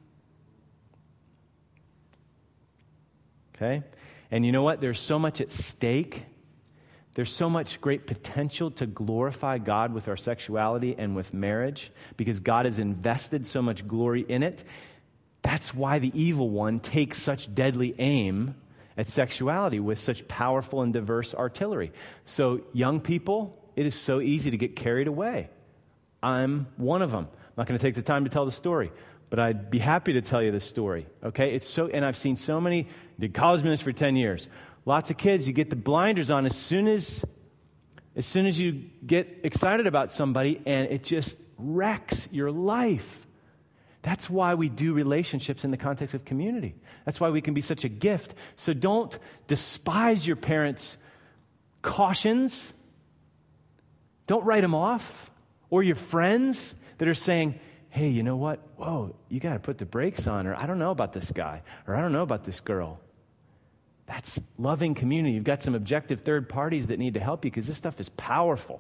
Okay? And you know what? There's so much at stake. There's so much great potential to glorify God with our sexuality and with marriage because God has invested so much glory in it. That's why the evil one takes such deadly aim at sexuality with such powerful and diverse artillery. So young people, it is so easy to get carried away. I'm one of them. I'm not going to take the time to tell the story, but I'd be happy to tell you the story. Okay? It's so, and I've seen so many, did college ministry for ten years. Lots of kids, you get the blinders on as soon as, as soon as you get excited about somebody, and it just wrecks your life. That's why we do relationships in the context of community. That's why we can be such a gift. So don't despise your parents' cautions. Don't write them off. Or your friends that are saying, hey, you know what? Whoa, you got to put the brakes on, or I don't know about this guy, or I don't know about this girl. That's loving community. You've got some objective third parties that need to help you because this stuff is powerful.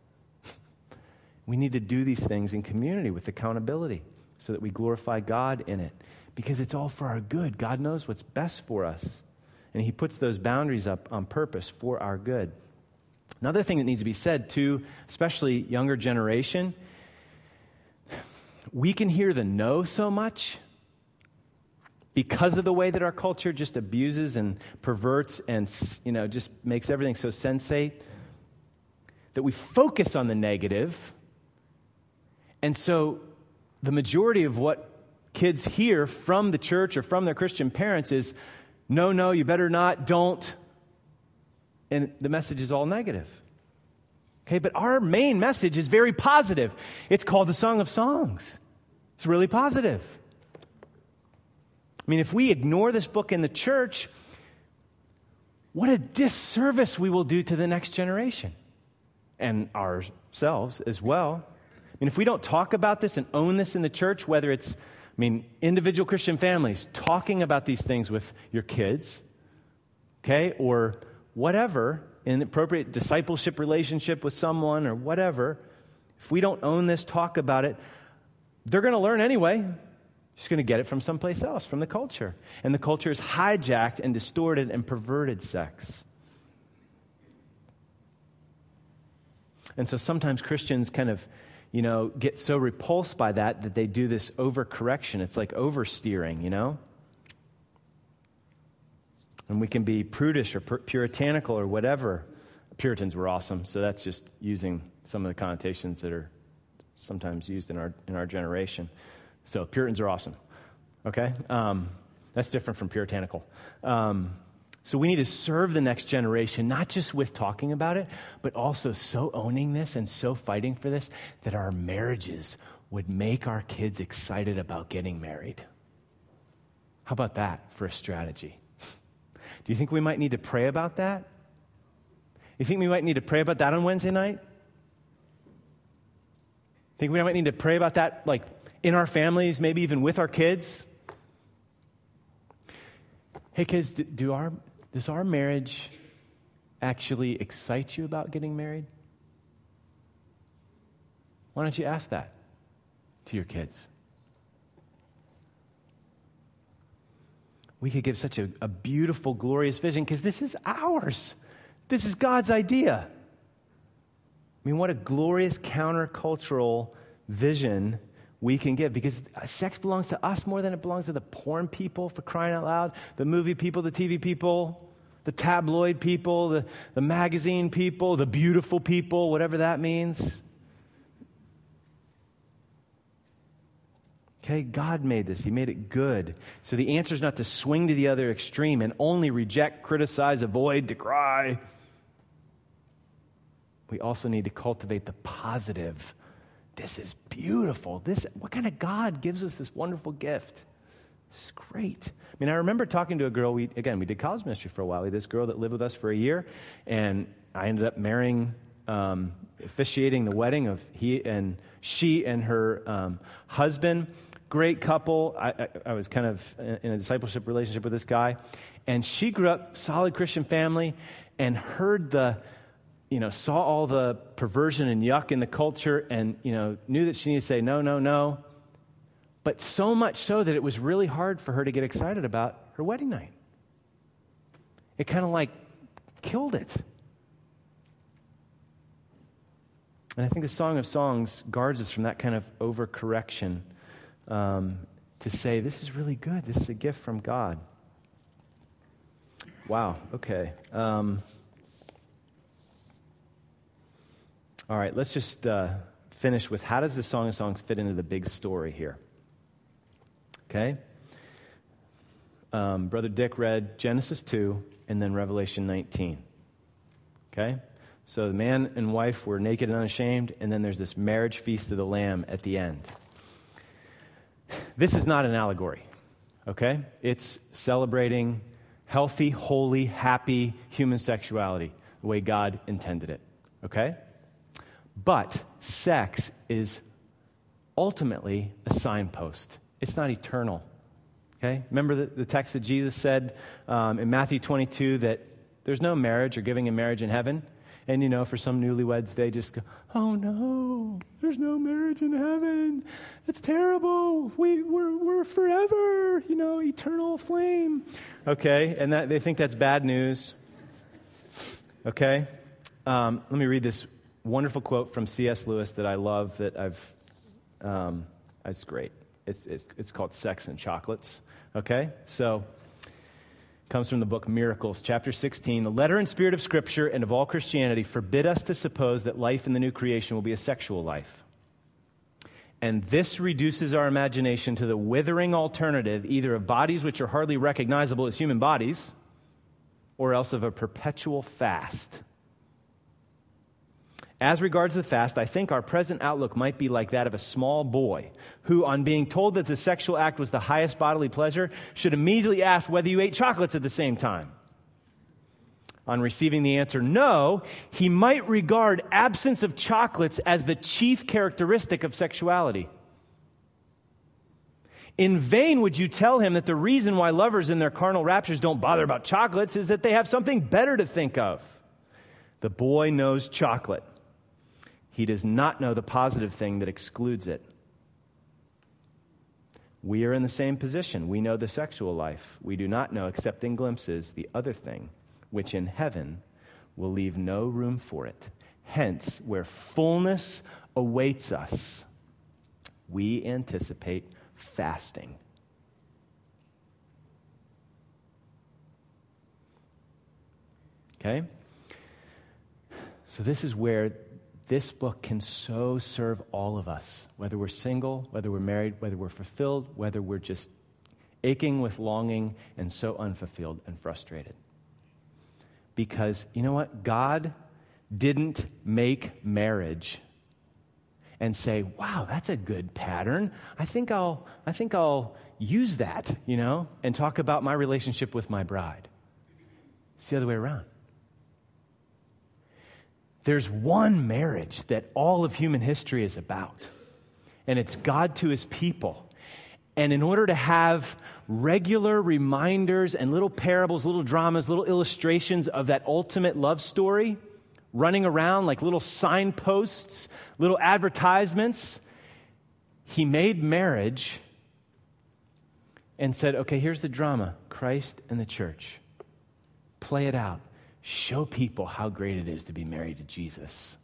We need to do these things in community with accountability so that we glorify God in it because it's all for our good. God knows what's best for us, and He puts those boundaries up on purpose for our good. Another thing that needs to be said to, especially younger generation, we can hear the no so much because of the way that our culture just abuses and perverts and, you know, just makes everything so sensate, that we focus on the negative. And so the majority of what kids hear from the church or from their Christian parents is, no, no, you better not, don't. And the message is all negative. Okay, but our main message is very positive. It's called the Song of Songs. It's really positive. I mean, if we ignore this book in the church, what a disservice we will do to the next generation and ourselves as well. I mean, if we don't talk about this and own this in the church, whether it's, I mean, individual Christian families talking about these things with your kids, okay, or whatever, in appropriate discipleship relationship with someone or whatever, if we don't own this, talk about it, they're going to learn anyway. Just going to get it from someplace else, from the culture. And the culture has hijacked and distorted and perverted sex. And so sometimes Christians kind of, you know, get so repulsed by that that they do this overcorrection. It's like oversteering, you know? And we can be prudish or puritanical or whatever. Puritans were awesome, so that's just using some of the connotations that are sometimes used in our in our generation. So Puritans are awesome, okay? Um, that's different from puritanical. Um, so we need to serve the next generation, not just with talking about it, but also so owning this and so fighting for this that our marriages would make our kids excited about getting married. How about that for a strategy? Do you think we might need to pray about that? You think we might need to pray about that on Wednesday night? Think we might need to pray about that, like, in our families, maybe even with our kids? Hey, kids, do, do our does our marriage actually excite you about getting married? Why don't you ask that to your kids? We could give such a, a beautiful, glorious vision because this is ours. This is God's idea. I mean, what a glorious countercultural vision we can give, because sex belongs to us more than it belongs to the porn people, for crying out loud, the movie people, the T V people, the tabloid people, the, the magazine people, the beautiful people, whatever that means. Okay, God made this. He made it good. So the answer is not to swing to the other extreme and only reject, criticize, avoid, decry. We also need to cultivate the positive. This is beautiful. This, what kind of God gives us this wonderful gift? This is great. I mean, I remember talking to a girl, we again, we did college ministry for a while. We had this girl that lived with us for a year, and I ended up marrying, um, officiating the wedding of he and she and her um, husband. Great couple. I, I, I was kind of in a discipleship relationship with this guy, and she grew up solid Christian family and heard the, you know, saw all the perversion and yuck in the culture and, you know, knew that she needed to say no, no, no. But so much so that it was really hard for her to get excited about her wedding night. It kind of like killed it. And I think the Song of Songs guards us from that kind of overcorrection, um, to say, this is really good. This is a gift from God. Wow, okay. Um, all right, let's just uh, finish with how does the Song of Songs fit into the big story here? Okay? Um, Brother Dick read Genesis two and then Revelation nineteen. Okay? So the man and wife were naked and unashamed, and then there's this marriage feast of the Lamb at the end. This is not an allegory, okay? It's celebrating healthy, holy, happy human sexuality the way God intended it, okay? But sex is ultimately a signpost. It's not eternal, okay? Remember the, the text that Jesus said um, in Matthew twenty-two that there's no marriage or giving in marriage in heaven? And, you know, for some newlyweds, they just go, oh, no, there's no marriage in heaven. It's terrible. We, we're, we're forever, you know, eternal flame. Okay, and that, they think that's bad news. Okay, um, let me read this wonderful quote from C S Lewis that I love that I've, um, it's great. It's, it's, it's called Sex and Chocolates. Okay, so... comes from the book Miracles, chapter sixteen. The letter and spirit of Scripture and of all Christianity forbid us to suppose that life in the new creation will be a sexual life. And this reduces our imagination to the withering alternative, either of bodies which are hardly recognizable as human bodies, or else of a perpetual fast. As regards the fast, I think our present outlook might be like that of a small boy who, on being told that the sexual act was the highest bodily pleasure, should immediately ask whether you ate chocolates at the same time. On receiving the answer no, he might regard absence of chocolates as the chief characteristic of sexuality. In vain would you tell him that the reason why lovers in their carnal raptures don't bother about chocolates is that they have something better to think of. The boy knows chocolate. He does not know the positive thing that excludes it. We are in the same position. We know the sexual life. We do not know, except in glimpses, the other thing, which in heaven will leave no room for it. Hence, where fullness awaits us, we anticipate fasting. Okay? So this is where this book can so serve all of us, whether we're single, whether we're married, whether we're fulfilled, whether we're just aching with longing and so unfulfilled and frustrated. Because, you know what? God didn't make marriage and say, wow, that's a good pattern. I think I'll, I think I'll use that, you know, and talk about my relationship with my bride. It's the other way around. There's one marriage that all of human history is about, and it's God to his people. And in order to have regular reminders and little parables, little dramas, little illustrations of that ultimate love story running around like little signposts, little advertisements, he made marriage and said, okay, here's the drama, Christ and the church. Play it out. Show people how great it is to be married to Jesus.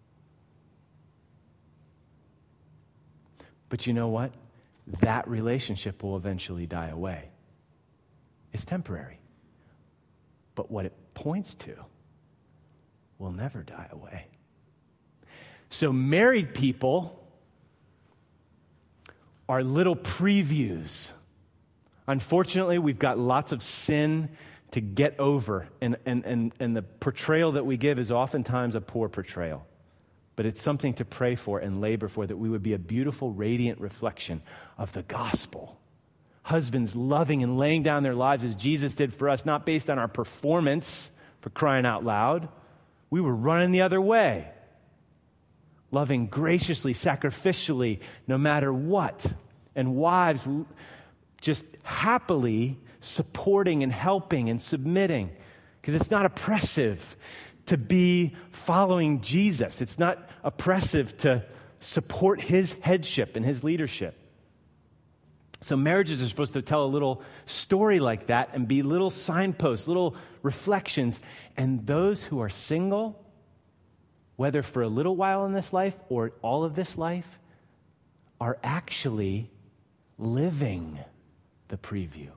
But you know what? That relationship will eventually die away. It's temporary. But what it points to will never die away. So married people are little previews. Unfortunately, we've got lots of sin to get over, and, and, and, and the portrayal that we give is oftentimes a poor portrayal. But it's something to pray for and labor for, that we would be a beautiful, radiant reflection of the gospel. Husbands loving and laying down their lives as Jesus did for us, not based on our performance, for crying out loud. We were running the other way. Loving graciously, sacrificially, no matter what. And wives just happily supporting and helping and submitting, because it's not oppressive to be following Jesus. It's not oppressive to support his headship and his leadership. So marriages are supposed to tell a little story like that and be little signposts, little reflections. And those who are single, whether for a little while in this life or all of this life, are actually living the preview.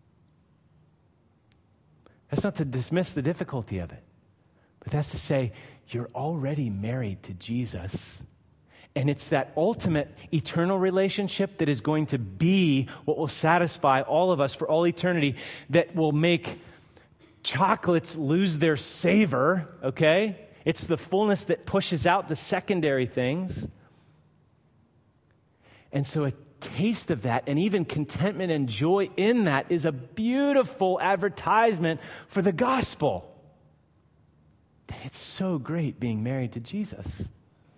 That's not to dismiss the difficulty of it, but that's to say you're already married to Jesus. And it's that ultimate eternal relationship that is going to be what will satisfy all of us for all eternity, that will make chocolates lose their savor, okay? It's the fullness that pushes out the secondary things. And so a taste of that, and even contentment and joy in that, is a beautiful advertisement for the gospel. That it's so great being married to Jesus.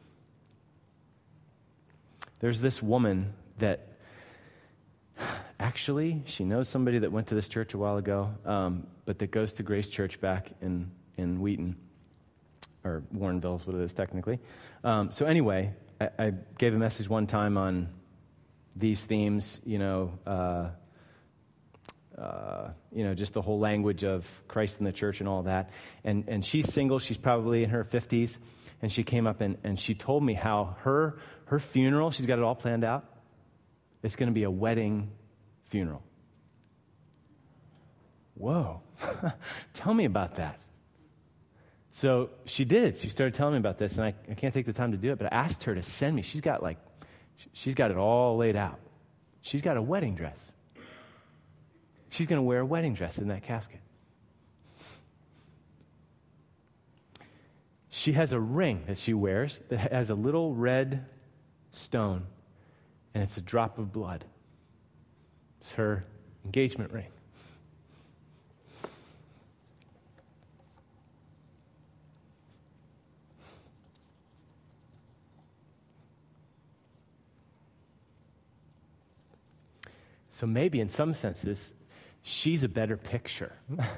There's this woman that actually, she knows somebody that went to this church a while ago, um, but that goes to Grace Church back in, in Wheaton, or Warrenville is what it is technically. Um, so anyway, I, I gave a message one time on these themes, you know, uh, uh, you know, just the whole language of Christ in the church and all that. And and she's single. She's probably in her fifties. And she came up and, and she told me how her her funeral, she's got it all planned out. It's going to be a wedding funeral. Whoa. Tell me about that. So she did. She started telling me about this, and I, I can't take the time to do it, but I asked her to send me. She's got like, she's got it all laid out. She's got a wedding dress. She's going to wear a wedding dress in that casket. She has a ring that she wears that has a little red stone, and it's a drop of blood. It's her engagement ring. So maybe in some senses, she's a better picture.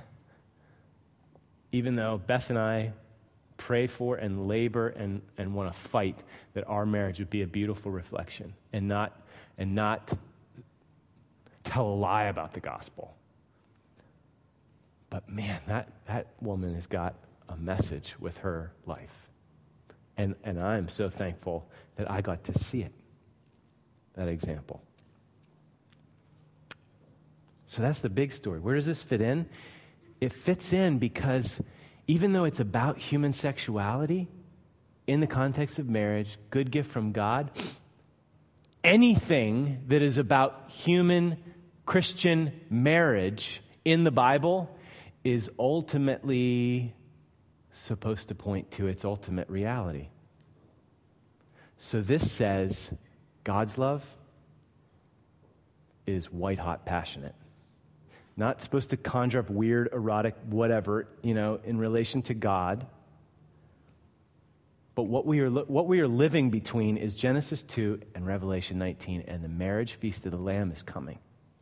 Even though Beth and I pray for and labor and, and want to fight that our marriage would be a beautiful reflection and not and not tell a lie about the gospel. But man, that, that woman has got a message with her life. And and I'm so thankful that I got to see it, that example. So that's the big story. Where does this fit in? It fits in because even though it's about human sexuality, in the context of marriage, good gift from God, anything that is about human Christian marriage in the Bible is ultimately supposed to point to its ultimate reality. So this says God's love is white-hot passionate. Not supposed to conjure up weird, erotic, whatever, you know, in relation to God. But what we are what we are living between is Genesis two and Revelation nineteen, and the marriage feast of the Lamb is coming.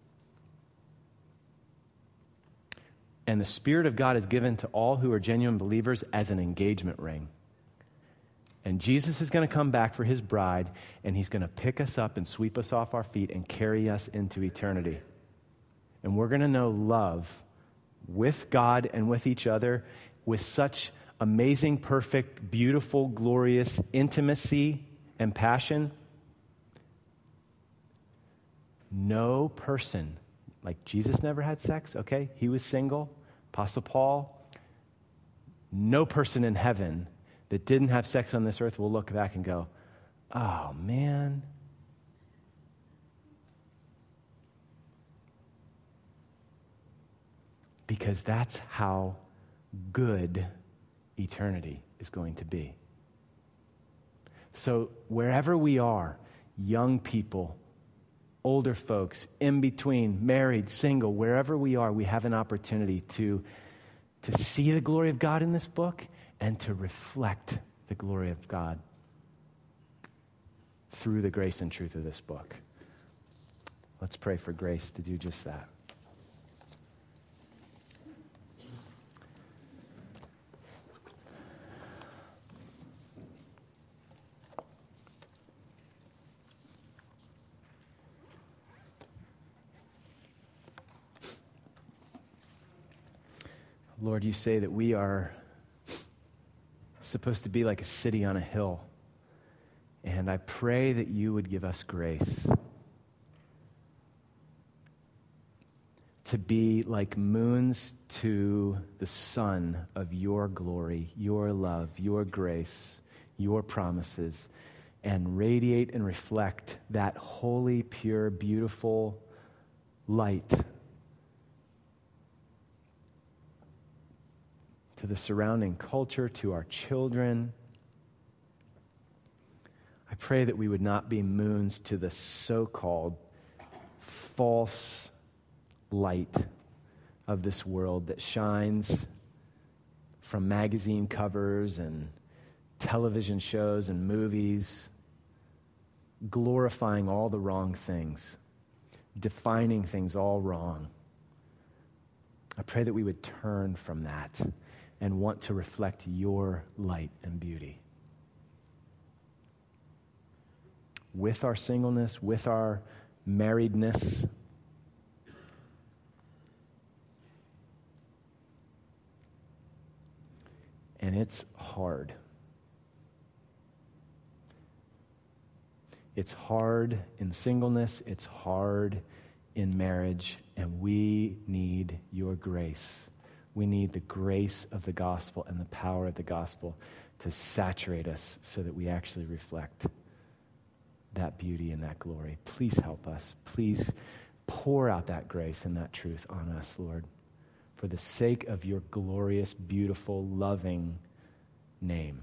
And the Spirit of God is given to all who are genuine believers as an engagement ring. And Jesus is going to come back for his bride, and he's going to pick us up and sweep us off our feet and carry us into eternity. And we're going to know love with God and with each other with such amazing, perfect, beautiful, glorious intimacy and passion. No person, like Jesus never had sex, okay? He was single. Apostle Paul, no person in heaven that didn't have sex on this earth will look back and go, oh, man, because that's how good eternity is going to be. So wherever we are, young people, older folks, in between, married, single, wherever we are, we have an opportunity to, to see the glory of God in this book and to reflect the glory of God through the grace and truth of this book. Let's pray for grace to do just that. Lord, you say that we are supposed to be like a city on a hill. And I pray that you would give us grace to be like moons to the sun of your glory, your love, your grace, your promises, and radiate and reflect that holy, pure, beautiful light to the surrounding culture, to our children. I pray that we would not be moons to the so-called false light of this world that shines from magazine covers and television shows and movies, glorifying all the wrong things, defining things all wrong. I pray that we would turn from that and want to reflect your light and beauty. With our singleness, with our marriedness, and it's hard. It's hard in singleness, it's hard in marriage, and we need your grace. We need the grace of the gospel and the power of the gospel to saturate us so that we actually reflect that beauty and that glory. Please help us. Please pour out that grace and that truth on us, Lord, for the sake of your glorious, beautiful, loving name.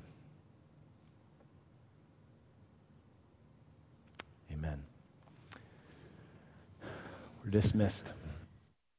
Amen. We're dismissed.